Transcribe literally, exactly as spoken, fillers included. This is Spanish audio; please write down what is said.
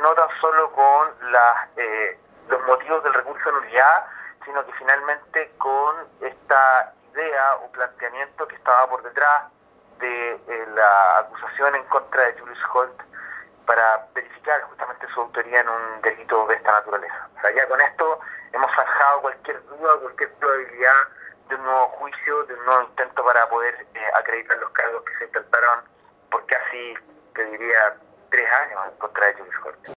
no tan solo con las, eh, los motivos del recurso de nulidad, sino que finalmente con esta idea o planteamiento que estaba por detrás de eh, la acusación en contra de Julius Holt para verificar justamente su autoría en un delito de esta naturaleza. O sea, ya con esto hemos zanjado cualquier duda, cualquier probabilidad de un nuevo juicio, de un nuevo intento para poder eh, acreditar los cargos que se intentaron por casi, te diría, tres años en contra de Julius Holt.